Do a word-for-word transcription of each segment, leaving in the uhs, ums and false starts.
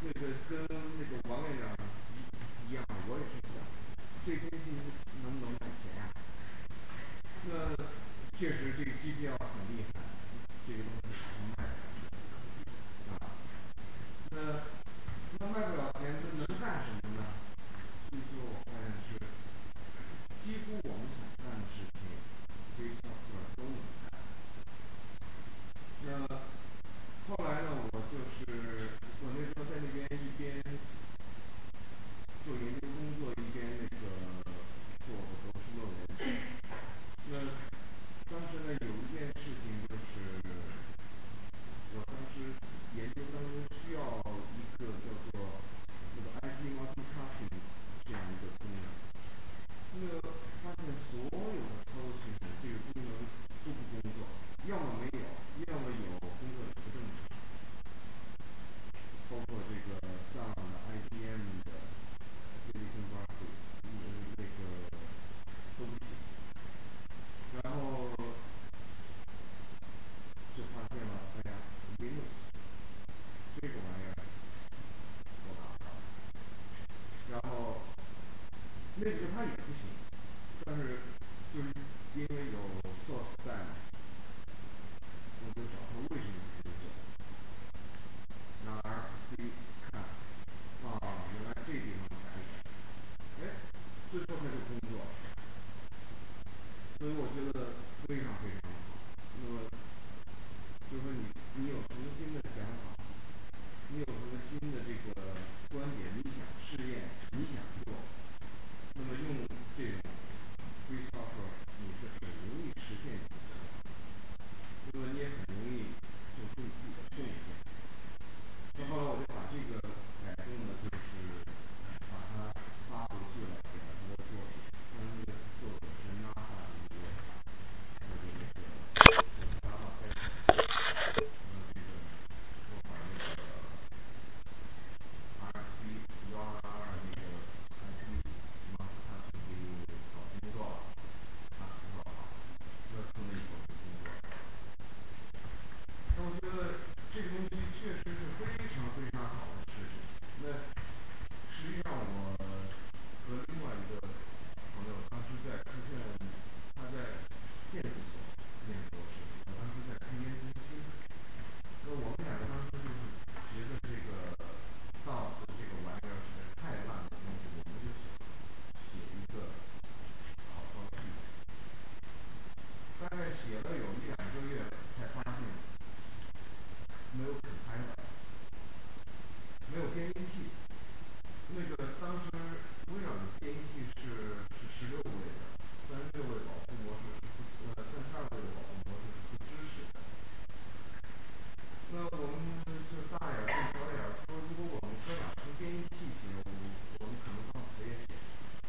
这个跟那个王院长一一样，我也是想这东西能不能卖钱呀、那确实这个 G P L 很厉害，这个东西能卖啊。那那卖不了钱，那能干什么呢？最后我发现是几乎我们想干的事情，微销客都能干。那后来呢，我就是我那时候在那边一边做研究工作，一边那个做我的博士论文。那当时呢，有一件事情就是，我当时研究当中需要一个叫做这个 I P multicasting 这样一个功能。那个发现所有的操作系统这个功能都不工作，要么没有，要么有工作也不正常。包括这个像 I B M 的 Silicon Graphics，嗯，那个都不行。然后就发现了，哎呀，Linux 这个玩意儿我搞不了。然后那个它也不行，但是就是因为有 source 在嘛，我就找他为什么不工作。拿 R P C 看，啊，原来这地方改一改，哎，最后它就工作了。所以我觉得非常非常好。那么就是说你你有什么新的想法，你有什么新的这个观点，你想试验，你想做，那么用这种微操作，你是很容易实现你的想法，那么你也很容易做出你自己的贡献。那后来我就把这个改动呢，就是把它发回去了，给了他的作者，当然那个作者是 NASA 的一位，他的那个叫 Java backend，那这个我把那个 R P C 幺二二那个 I P multicasting给搞工作了，他很做好，那从那以后就工作了。那我觉得这个东西确实是非常非常好的事情。那实际上我和另外一个朋友，当时在科学院，他在电子所念博士，我当时在科研中心。那我们两个当时就是觉得这个 D O S 这个玩意儿实在太烂的东西，我们就想写一个好方式。大概写了有一两个月，才发现没有可开的，没有编译器。那个当时微软的编译器是是十六位的，三十六位保护模式是不呃三十二位的保护模式是不支持的。那我们就大眼瞪小眼说，如果我们哥俩从编译器写，我我们可能到死也写不出。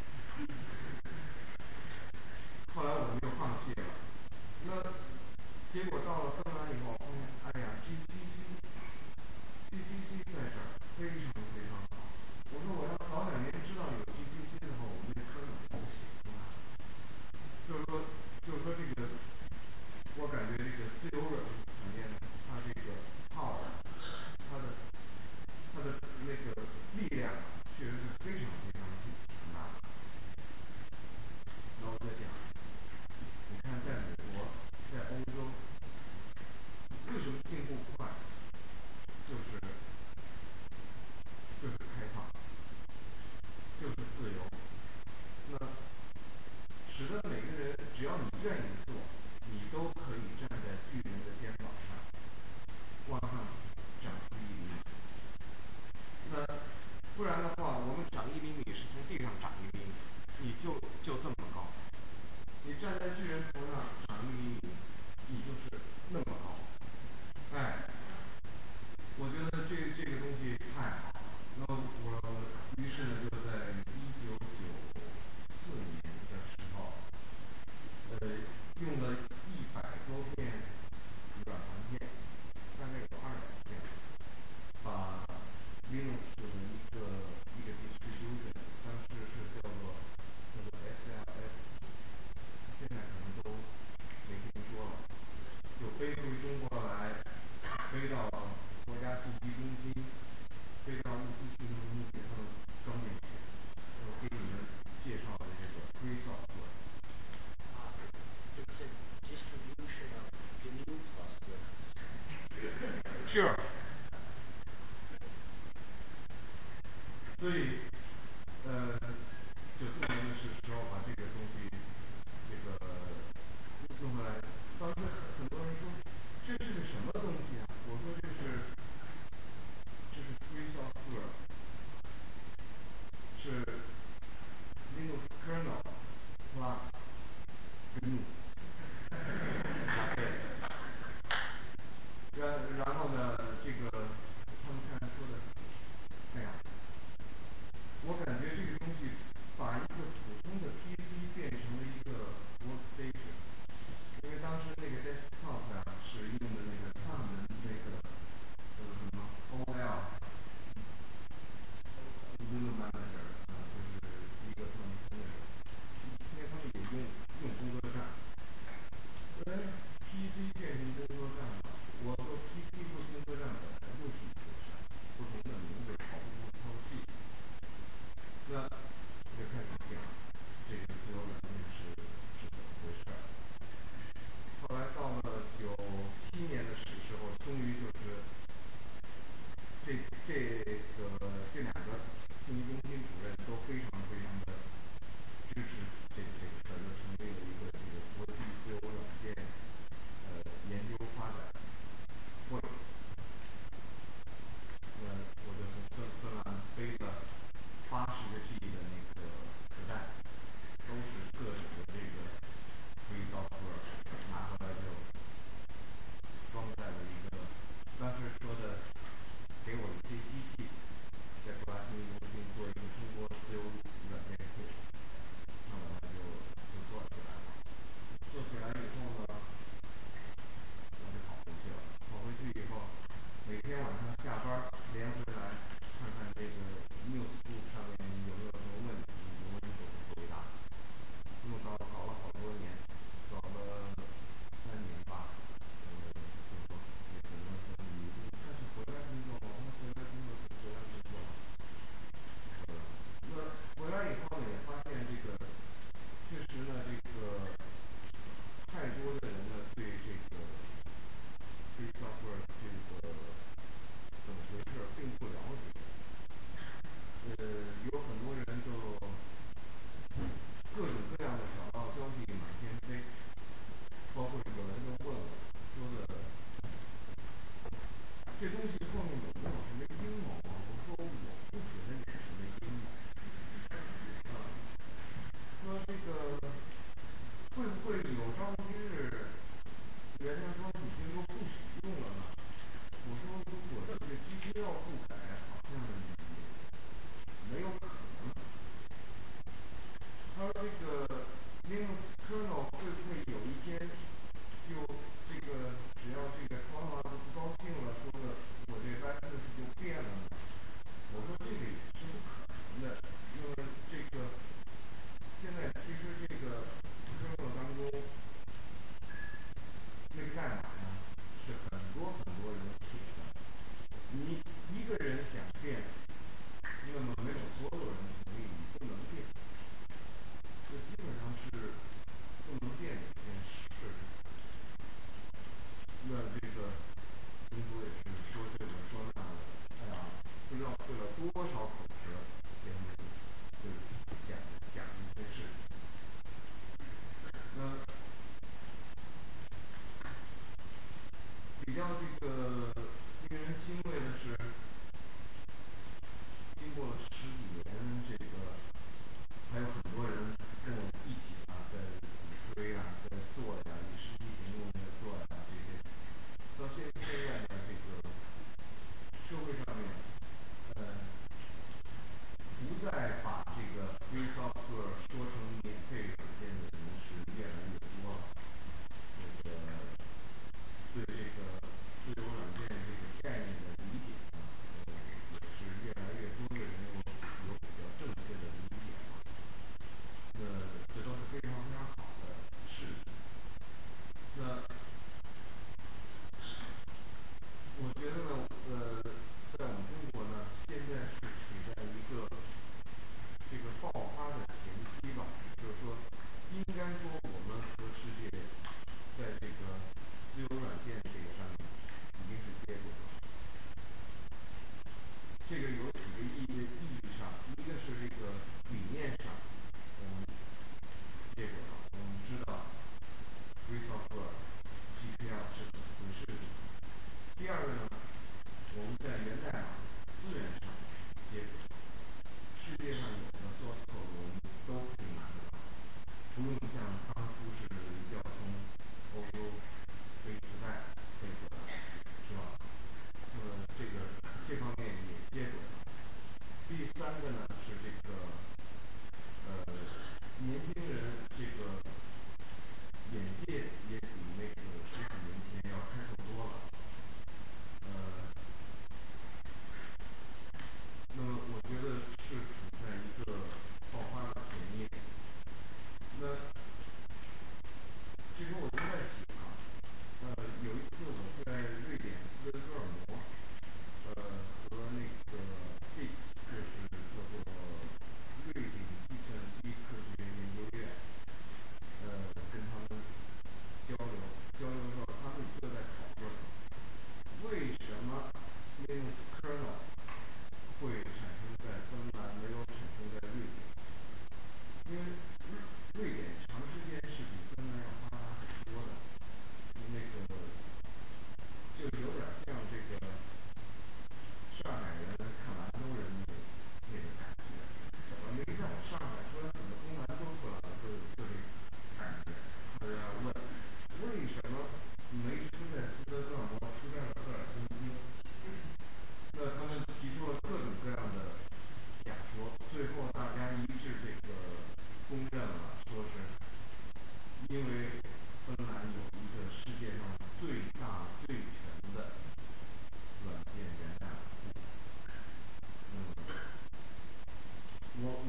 后来我们就放弃了。那结果到了芬兰以后，发现哎呀，G C C，G C C 在这儿非常非常好。我说我要早两年知道有 G C C 的话，我们这科本都写出来了。就是说，就是说这个，我感觉这个自由软件软件，它这个 power，它的它的那个力量确实是非常非常强大的。然后我在想，你看在美国，在欧洲，为什么进步快？就是就是开放，就是自由。那使得每个人只要你愿意做，你都可以站在巨人的肩膀上，往上长出一厘米。那不然的话，我们长一厘米是从地上长一厘米，你就就这么高。你站在巨人头上长一厘米，你就是那么高。哎，我觉得这这个东西太好了。那我于是呢，就在一九九四年的时候，呃，用了一百多片软盘片，大概有二百片，把 Linux 的一个物资系统中给他们装进去。我给你们介绍的这个 Free Software。 Uh, it's a distribution of G N U plus Linux. Sure. 所以，呃，九四年的时时候把这个东西，这个弄回来。当时很很多人说，这是个什么东西啊？我说这是，这是 Free Software，是 Linux kernel plus G N U。然然后呢，这个他们看说的，哎呀，我感觉这个东西把一个普通的 P C 变成了一个 workstation，因为当时那个 desktop 呀、啊、是用的那个 Sun 的那个呃什么 O L。Window Manager 啊、呃，就是一个他们那个，因为他们有用用工作站，呃 P C 变成工作站了。我说 P C 和工作站本来就是一回事，不同的名字跑不出套戏。那我就开始讲这个自由软件是是怎么回事。后来到了九七年的时时候，终于就是这这个这两个信息中心主任都非常非常的支持这这个事儿，就成立了一个这个国际自由软件呃研究发展会。呃，我就从芬芬兰背了八十个 G 的那个磁带，都是各种的这个 free software，拿回来就装在了一个当时说的给我一些机器，在国家信息中心做一个中国自由软件库，那我它就就做起来了。做起来以后呢，我就跑回去了。跑回去以后，每天晚上下班连回来看看这个 news group 上面有没有什么问题，有问题怎么回答。弄搞搞了好多年，搞了三年吧。呃，就说也很多人说你你开始回来工作吗？我回来工作就回来工作了。呃，那回来以后呢，也发现这个确实呢，这个太多的人呢对这个 free software 这个怎么回事并不了解。呃，有很多人就各种各样的小道消息满天飞，包括有人就问我说的这东西后面有没有什么阴谋啊？我说我不觉得有什么阴谋。啊，说这个会不会有朝一日人家说已经都不许用了呢？我说如果这个机芯要不改，好像也没有可能。他说这个 Linux kernel 会不会有一天就这个只要这个 Torvalds 不高兴了，说的我这 license 就变了呢？我说这个也是不可能的，因为这个现在其实这个 kernel 当中那个代码呀是很多很多人写的，你一个人想变，那么没有所有人同意，你不能变。这基本上是不能变的一件事情。那这个中国也是说这个说那个，哎呀，不知道费了多少口舌，给他们就讲讲一些事情。那比较这个令人欣慰的是，经过了十几年，这个还有很多人跟我一起啊，在鼓吹啊，在做呀，以实际行动在做呀，这些到现现在呢，这个社会上面，呃，不再把这个 free software 说成免费软件的人是越来越多了。这个对这个自由软件这个概念的理解呢，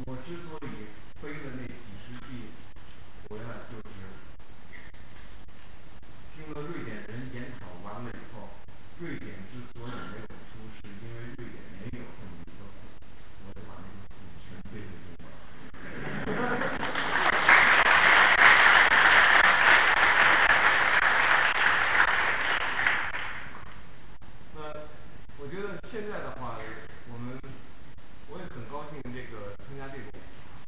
我之所以背了那几十 G 回来，就是听了瑞典人研讨完了以后，瑞典之所以没有出，是因为瑞典没有这么一个谱，我就把那个谱全背会中了。那我觉得现在的话，我们我也很高兴这个参加这种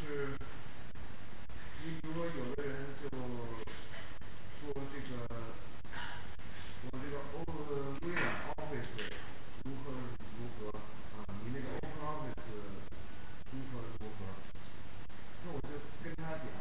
就是你比如说有的人就说这个我这个欧呃微软 Office 如何如何啊，你那个 Open Office 如何如何，那我就跟他讲，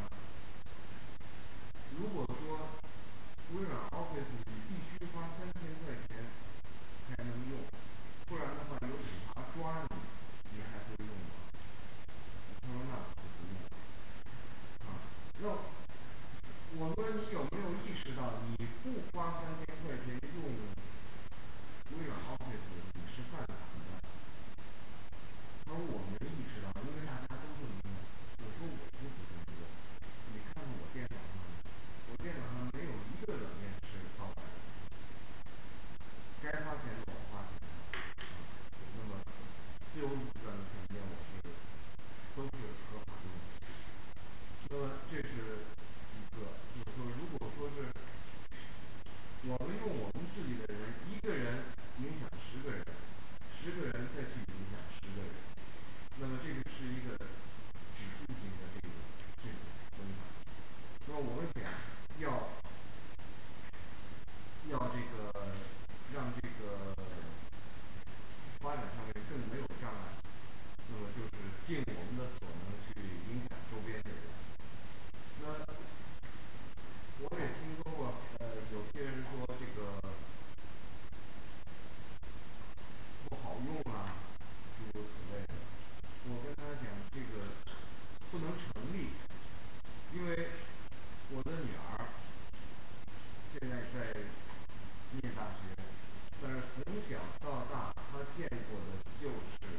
如果说微软 Office 你必须花三千块钱才能用，不然的话有警察抓你，你还会用吗？他说那我就不用了。啊，那我说你有没有意识到，你不花三千块钱用微软 Office 你是犯法的？他说我没意识到，因为大家都这么用。我说我就不这么用。你看看我电脑上，我电脑上没有一个软件是盗版的，该花钱的我花钱了。啊，那么自由软的软件我是都是合法用的。那么这是一个，就是说，如果说是我们用我们自己的人，一个人影响十个人，十个人再去影响十个人，那么这个是一个指数型的这个这种增长。那么我们讲要要这个让这个发展上面更没有障碍，那么就是尽我们的所能去影响周边的人。那我也听说过，呃，有些人说这个不好用啊，诸如此类的。我跟他讲，这个不能成立，因为我的女儿现在在念大学，但是从小到大，她见过的就是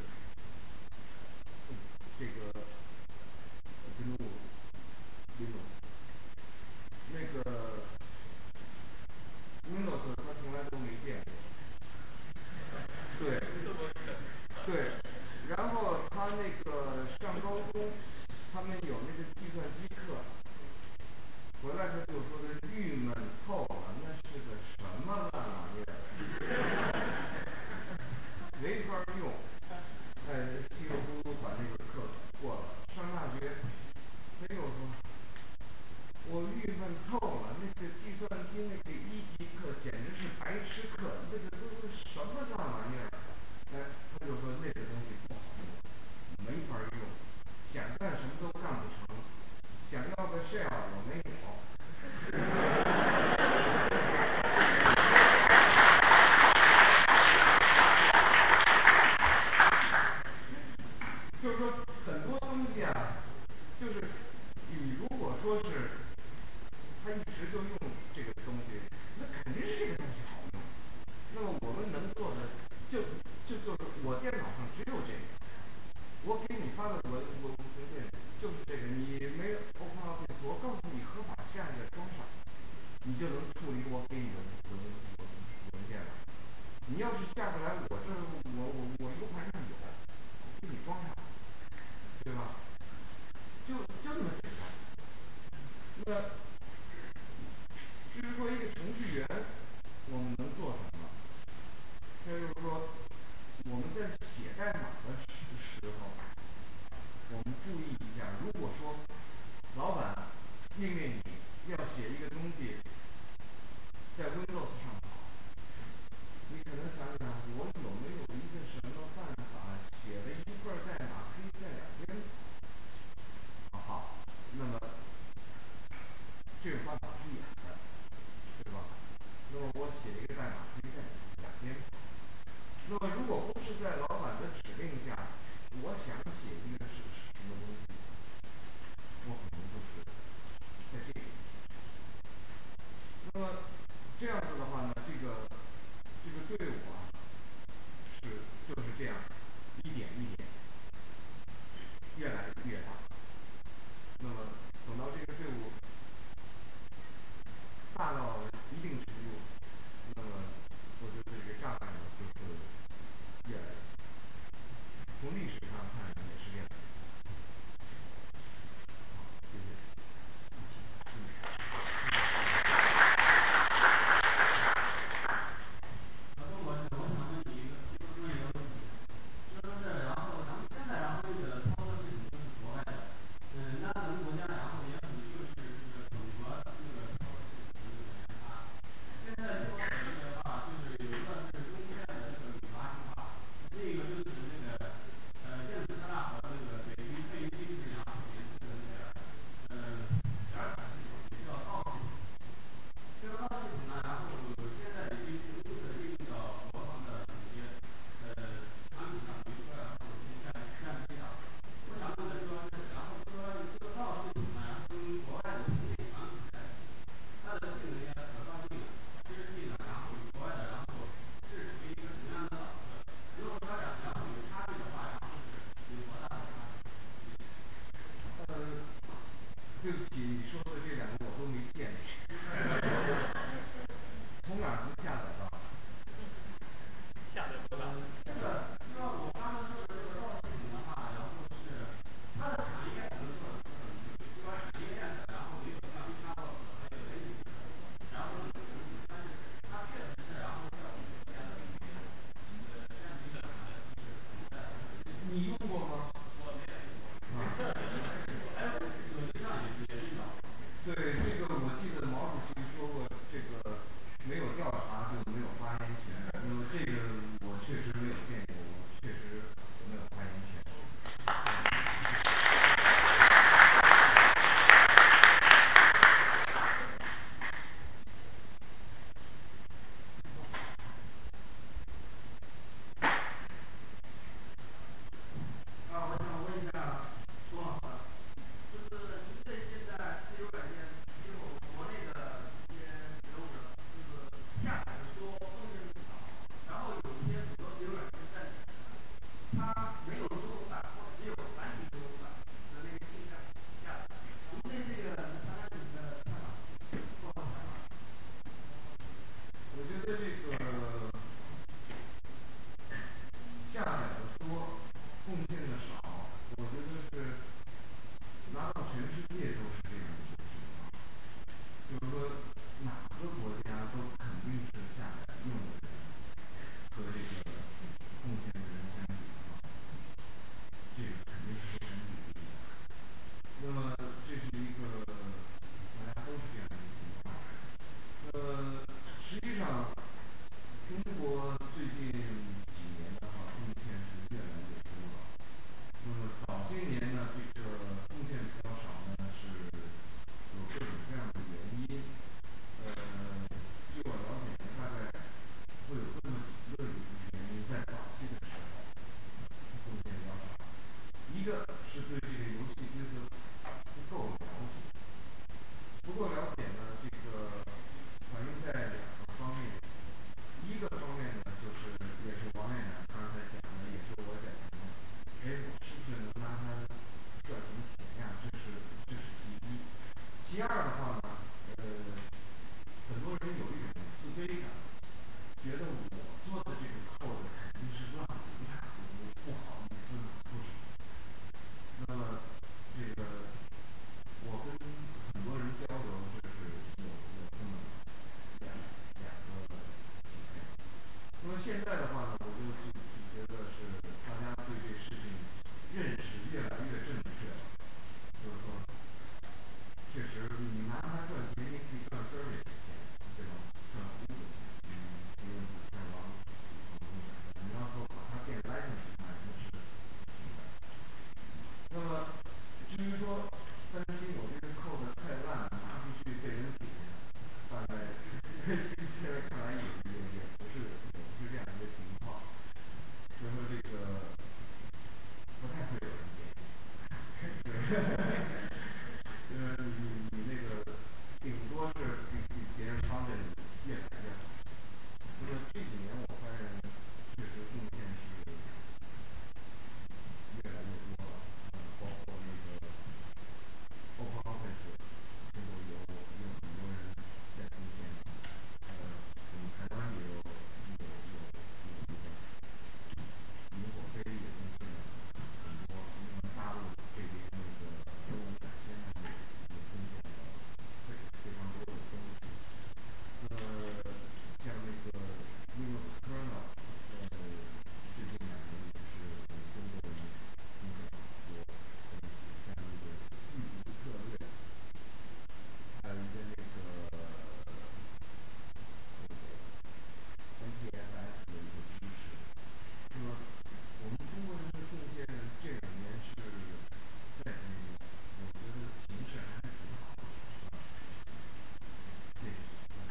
这个 G N U Linux， 那个 Windows 她从来都没见过。对，对，然后她那个上高中，他们有那个计算机课，回来他就说的郁闷透了，那是个什么烂玩意儿，没法用。哎，稀里糊涂把那个课过了。上大学，他又说，我郁闷透了，那个计算机那个一级课简直是白痴课，那个都是什么烂玩意儿？哎，他就说那个东西不好用，没法用，想干什么都干不成，想要个 shell 我没有。就是说很多东西啊，就是你如果说是他一直就用这个东西，那肯定是这个东西好用。那么我们能做的就就就是我电脑上只有这个，我给你发的我我文件就是这个，你没 Open Office， 我告诉你合法下一个装上，你就能处理我给你的文文文件了。你要是下不来，我这我我我 U 盘上有，我给你装上，对吧？就就这么简单。那至于说一个程序员，我们能做什么？那就是说，我们在写代码的时时候，我们注意一下，如果说老板命令你要写一个东西在 Windows 上跑，你可能想想，我有没有一个什么办法写了一份代码可以在两边跑？好，那么这种办法是有的，对吧？那么我写一个代码可以在两边跑。那么如果不是在老板的指令全世界都是这样一个情况，就是说哪个国家都肯定是下载用的人和这个贡献的人相比的话，这个肯定是非常有利的。那么这是一个大家都是这样一个情况。呃，实际上中国最近几年的话，贡献是越来越多了。那么早些年呢，这个贡献比较少呢，是有各种各样的原因。呃，据我了解呢，大概会有这么几个原因，在早期的时候贡献比较少。一个是对这个游戏规则不够了解，不够了解呢，这个反映在两个方面。一个方面呢，就是也是王院长刚才讲的，也是我讲的，哎，我是不是能拿它赚什么钱呀？这是这是其一。其二的话呢，呃，很多人有一种自卑感，觉得我做的这个 code 肯定是烂的一塌糊涂，不好意思拿出手。那么这个我跟很多人交流，就是有有这么两两个倾向。那么现在的话呢，我就就就觉得是大家对这事情认识越来越正确了，就是说，确实你拿它赚钱，你可以赚 service 钱，对吧？赚服务的钱，嗯，不用补钱王补充的。你要说把它变 license 那那是不行的。那么至于说担心我这个 code 太烂，拿出去被人点，大概现在看来也也也不是也不是这样一个情况。所以说这个不太会有人点，呃，你你你那个顶多是比比别人帮着你越来越好。那么这几年我发现确实贡献是越来越多了，呃，包括那个 OpenOffice，中国有有很多人在贡献，呃，我们台湾也有有有有那个萤火飞也贡献了很多，那么大陆这边那个中文展现呢也也贡献了非非常多的东西。呃，像那个 Linux kernel，呃，最近两年也是我们中国人贡献了很多东西，像那个预读策略，还有一个那个那个 N T F S 的一个支持。那么我们中国人的贡献这两年是在增多，我觉得形势还是挺好的，是吧？谢谢。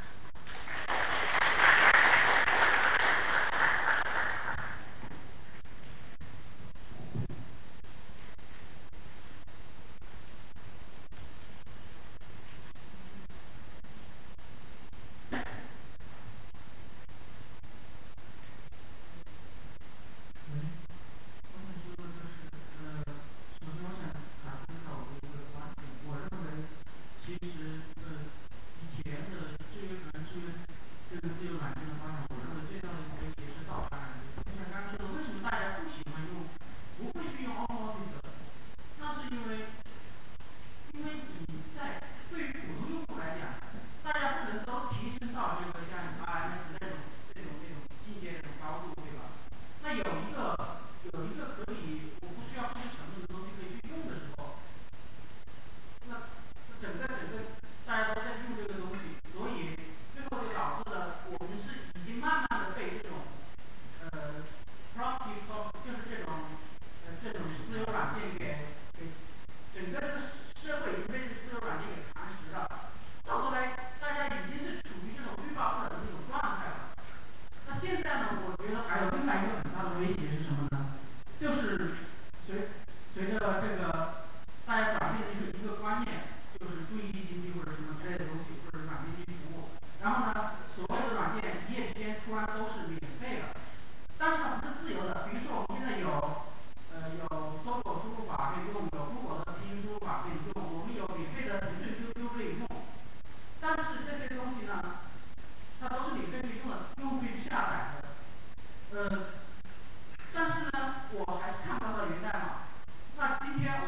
喂，我想说的就是，呃，首先我想打分到我的一个观点，我认为，其实，呃，以前的智约可能智约这个自由软件的发展，我认为最大的一个威胁是盗版软件。就像刚刚说的，为什么大家不喜欢用，不会去用 OpenOffice？那是因为，因为你在对于普通用户来讲，大家不能都提升到这个像 R M S 那种那种那种境界那种高度，对吧？那有一个有一个可以我不需要付出成本的东西可以去用的时候，那那整个整个大家都在用这个东西，所以最后就导致了我们是已经慢慢的被这种呃 property soft 就是这种呃这种私有软件给给整个这个社社会已经被这私有软件给蚕食了，到头来大家已经是处于这种欲罢不能的这种状态了。那现在呢，我觉得还有另外一个很大的威胁是什么呢？就是随随着这个大家转变的一个一个观念，就是注意力经济或者什么之类的东西，或者软件去服务。然后呢，所有的软件一夜之间突然都是免费的，但是它不是自由的。比如说我们现在有呃有搜狗输入法可以用，有 Google 的拼音输入法可以用，我们有免费的腾讯 Q Q 可以用，但是这些东西呢，它都是免费可以用的，用户可以去下载的。呃，但是呢，我还是看不到它的源代码。那今天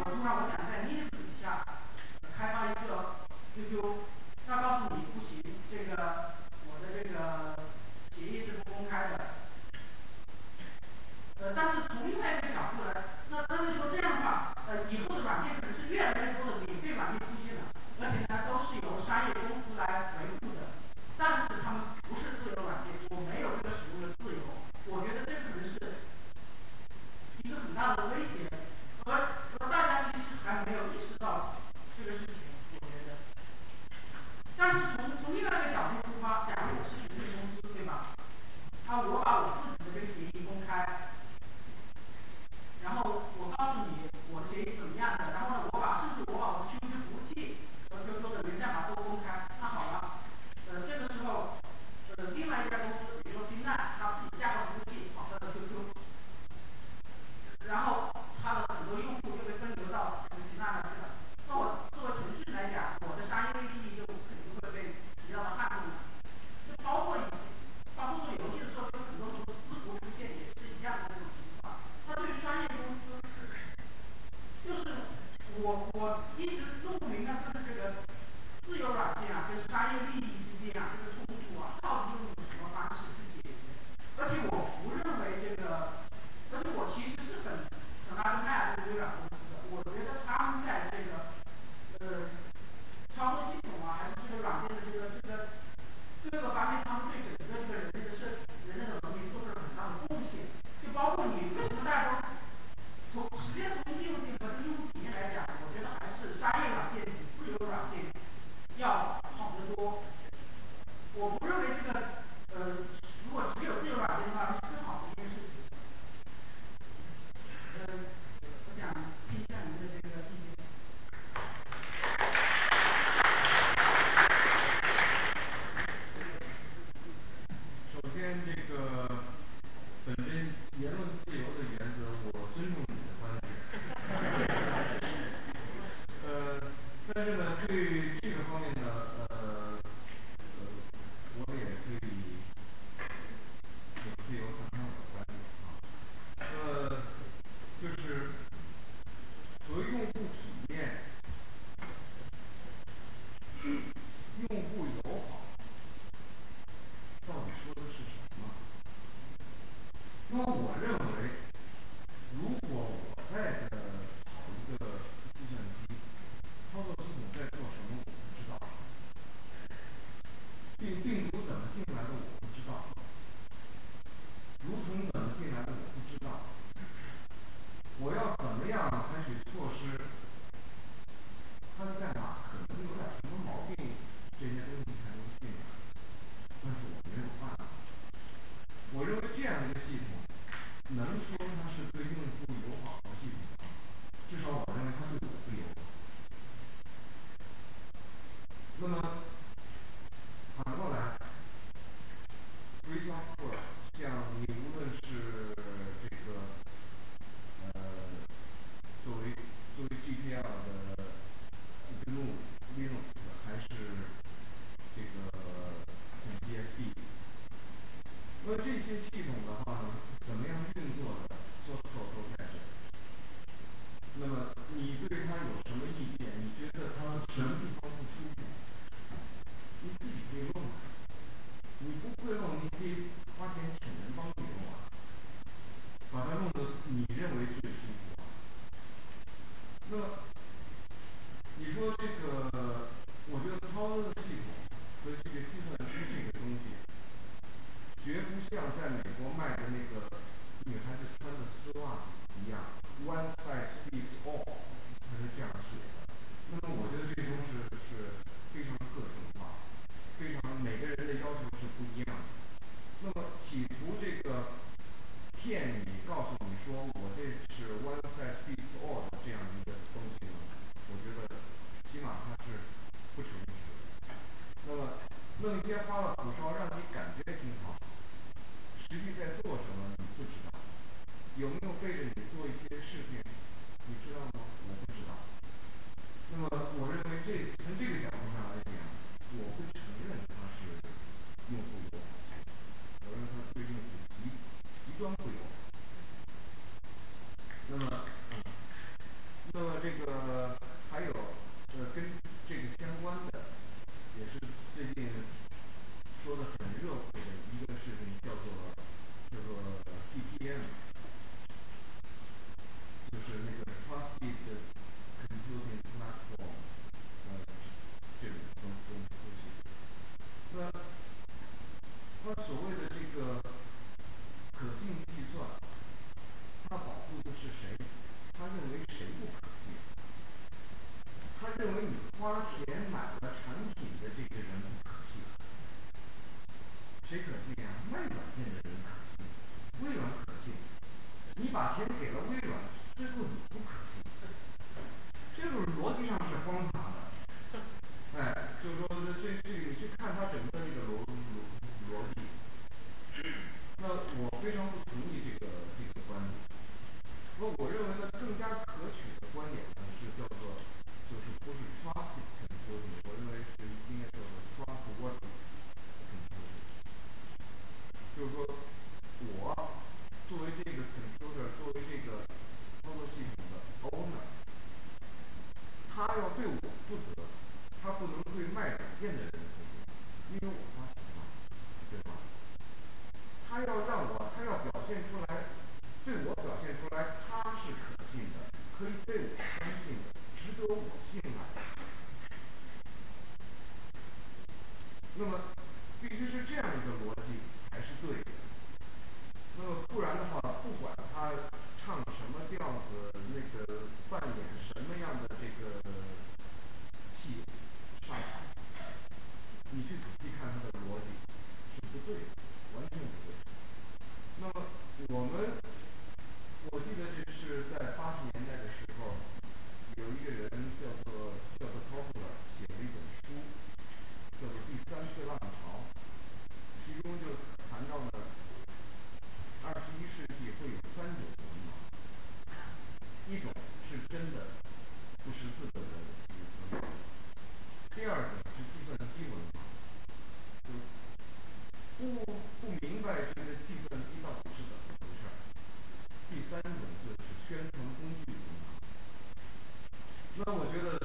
我一直弄不明白，就是这个自由软件啊跟商业利益之间啊这个冲突啊，到底用什么方式去解决？而且我不认为这个，而且我其实是很很 admire 这个微软公司的，我觉得他们在这个呃操作系统啊，还是这个软件的这个这个各个方面，他们对整个这个人类的社区、人类的文明做出了很大的贡献。就包括你为什么大家都从实际从应用性和用户体验来讲，我觉得还是商业软件比自由软件要好得多。我不认为这个呃，如果只有自由软件的话，是更好的一件事情。呃，我想听一下您的这个意见。 首先，这个本着言论自由的原则，我尊重你的观点。呃，但是呢，对于这个方面呢，呃，呃，我也可以有自由谈谈我的观点啊。呃，就是所谓用户体验、用户友好，到底说的是什么？因为我认为，如果我在这跑一个计算机，操作系统在做什么我不知道，病病毒怎么进来的我不知道，蠕虫怎么进来的我不知道，我要怎么样采取措施？它的代码可能有点什么毛病，这些东西才能进来，但是我没有办法。我认为这样一个系统，能说它是对用户友好的系统，至少我认为它对我不友好。那么反过来 ，free software 像你无论是这个呃作为作为 G P L 的 G N U Linux 还是这个像 B S D， 那这些系统的话呢，怎么样运作的 source code 都在这里。那么你对它有什么意见？你觉得它什么地方不舒服？你自己可以弄啊，你不会弄，你可以花钱请人帮你弄啊，把它弄得你认为最舒服啊。那么你说这个，我觉得操作系统和这个计算机这个东西，绝不像在美国卖的那个女孩子穿的丝袜一样 ，one size fits all， 它是这样写的。那么我觉得这东西是非常个性化，非常每个人的要求是不一样的。那么企图这个骗你，告诉你说我这是 one size fits all 的这样一个东西呢，我觉得起码它是不诚实的。那么弄一些花里胡哨，让你感觉挺好，实际在做什么你不知道，有没有背着你做一些事情，你知道吗？ 个扮演什么样的这个戏上场，你去仔细看它的逻辑是不对的，完全不对。那么我们，我记得这是在八十年代的时候，有一个人叫做叫做托夫尔写了一本书，叫做《第三次浪潮》，其中就谈到了二十一世纪会有三种文盲，一种是真的不识字的人文盲，第二种是计算机文盲，就不不明白这个计算机到底是怎么回事儿。第三种就是宣传工具文盲。那我觉得